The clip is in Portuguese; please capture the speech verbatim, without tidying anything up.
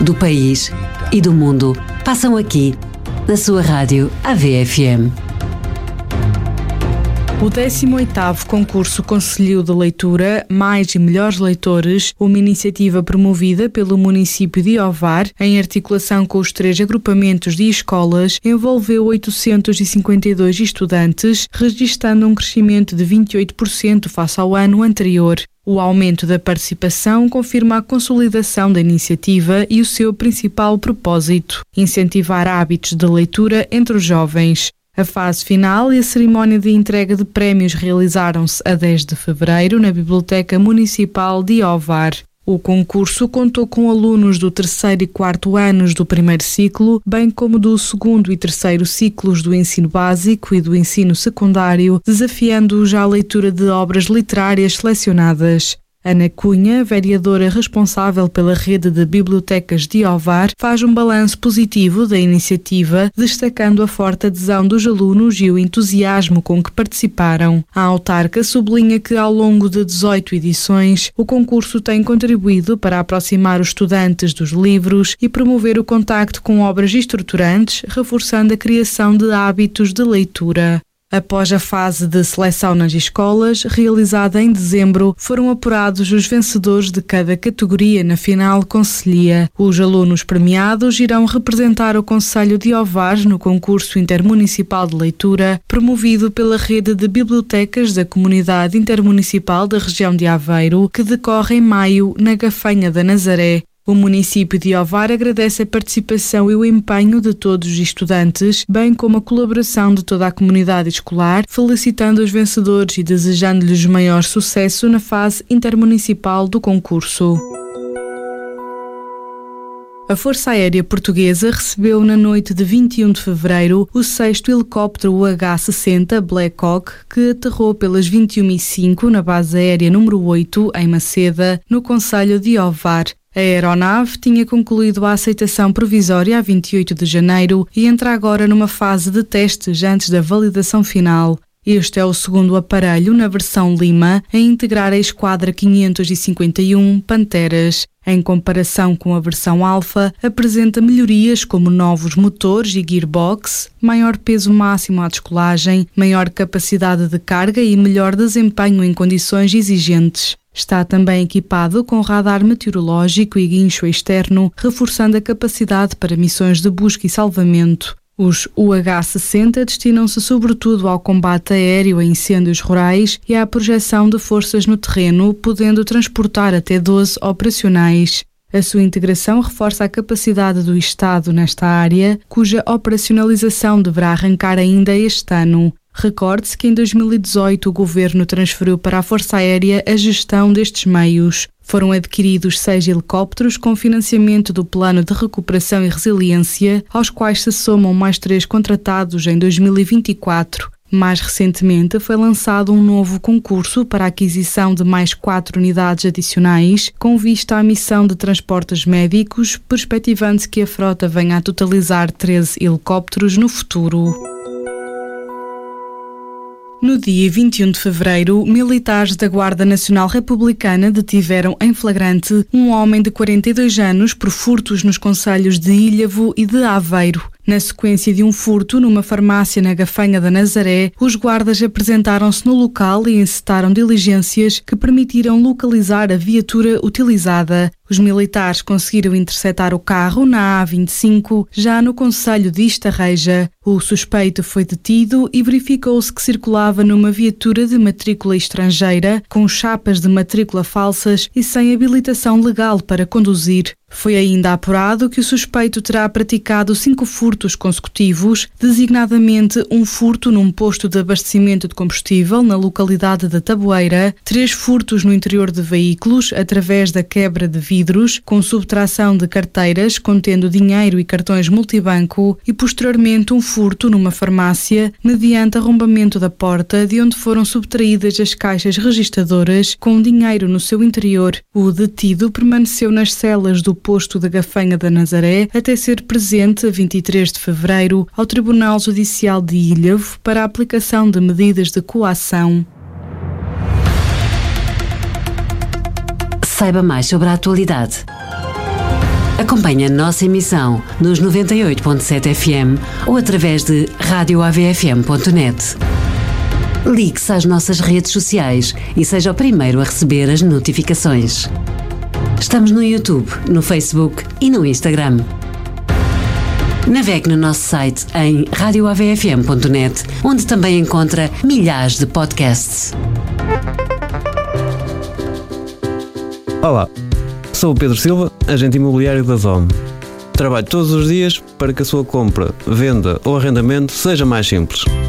do país e do mundo passam aqui, na sua rádio A V F M. O décimo oitavo Concurso Conselhio de Leitura Mais e Melhores Leitores, uma iniciativa promovida pelo município de Ovar, em articulação com os três agrupamentos de escolas, envolveu oitocentos e cinquenta e dois estudantes, registrando um crescimento de vinte e oito por cento face ao ano anterior. O aumento da participação confirma a consolidação da iniciativa e o seu principal propósito: incentivar hábitos de leitura entre os jovens. A fase final e a cerimónia de entrega de prémios realizaram-se a dez de fevereiro na Biblioteca Municipal de Ovar. O concurso contou com alunos do terceiro e quarto anos do primeiro ciclo, bem como do segundo e terceiro ciclos do ensino básico e do ensino secundário, desafiando-os à leitura de obras literárias selecionadas. Ana Cunha, vereadora responsável pela rede de bibliotecas de Ovar, faz um balanço positivo da iniciativa, destacando a forte adesão dos alunos e o entusiasmo com que participaram. A autarca sublinha que, ao longo de dezoito edições, o concurso tem contribuído para aproximar os estudantes dos livros e promover o contacto com obras estruturantes, reforçando a criação de hábitos de leitura. Após a fase de seleção nas escolas, realizada em dezembro, foram apurados os vencedores de cada categoria na final concelhia. Os alunos premiados irão representar o concelho de Ovar no concurso intermunicipal de leitura, promovido pela rede de bibliotecas da Comunidade Intermunicipal da região de Aveiro, que decorre em maio na Gafanha da Nazaré. O município de Ovar agradece a participação e o empenho de todos os estudantes, bem como a colaboração de toda a comunidade escolar, felicitando os vencedores e desejando-lhes maior sucesso na fase intermunicipal do concurso. A Força Aérea Portuguesa recebeu na noite de vinte e um de fevereiro o sexto helicóptero U H sessenta Black Hawk, que aterrou pelas vinte e uma e cinco na base aérea número oito, em Maceda, no concelho de Ovar. A aeronave tinha concluído a aceitação provisória a vinte e oito de janeiro e entra agora numa fase de testes antes da validação final. Este é o segundo aparelho na versão Lima a integrar a Esquadra quinhentos e cinquenta e um Panteras. Em comparação com a versão Alfa, apresenta melhorias como novos motores e gearbox, maior peso máximo à descolagem, maior capacidade de carga e melhor desempenho em condições exigentes. Está também equipado com radar meteorológico e guincho externo, reforçando a capacidade para missões de busca e salvamento. Os U H sessenta destinam-se sobretudo ao combate aéreo a incêndios rurais e à projeção de forças no terreno, podendo transportar até doze operacionais. A sua integração reforça a capacidade do Estado nesta área, cuja operacionalização deverá arrancar ainda este ano. Recorde-se que em dois mil e dezoito o Governo transferiu para a Força Aérea a gestão destes meios. Foram adquiridos seis helicópteros com financiamento do Plano de Recuperação e Resiliência, aos quais se somam mais três contratados em dois mil e vinte e quatro. Mais recentemente foi lançado um novo concurso para a aquisição de mais quatro unidades adicionais, com vista à missão de transportes médicos, perspectivando-se que a frota venha a totalizar treze helicópteros no futuro. No dia vinte e um de fevereiro, militares da Guarda Nacional Republicana detiveram em flagrante um homem de quarenta e dois anos por furtos nos concelhos de Ilhavo e de Aveiro. Na sequência de um furto numa farmácia na Gafanha da Nazaré, os guardas apresentaram-se no local e encetaram diligências que permitiram localizar a viatura utilizada. Os militares conseguiram interceptar o carro na A vinte e cinco, já no concelho de Estarreja. O suspeito foi detido e verificou-se que circulava numa viatura de matrícula estrangeira, com chapas de matrícula falsas e sem habilitação legal para conduzir. Foi ainda apurado que o suspeito terá praticado cinco furtos consecutivos, designadamente um furto num posto de abastecimento de combustível na localidade de Taboeira, três furtos no interior de veículos através da quebra de vidros, com subtração de carteiras contendo dinheiro e cartões multibanco e posteriormente um furto numa farmácia mediante arrombamento da porta de onde foram subtraídas as caixas registadoras com dinheiro no seu interior. O detido permaneceu nas celas do posto da Gafanha da Nazaré até ser presente a vinte e três de fevereiro ao Tribunal Judicial de Ilhavo para a aplicação de medidas de coação. Saiba mais sobre a atualidade. Acompanhe a nossa emissão nos noventa e oito ponto sete F M ou através de rádio A V F M ponto net. Ligue-se às nossas redes sociais e seja o primeiro a receber as notificações. Estamos no YouTube, no Facebook e no Instagram. Navegue no nosso site em rádio A V F M ponto net, onde também encontra milhares de podcasts. Olá, sou o Pedro Silva, agente imobiliário da Zome. Trabalho todos os dias para que a sua compra, venda ou arrendamento seja mais simples.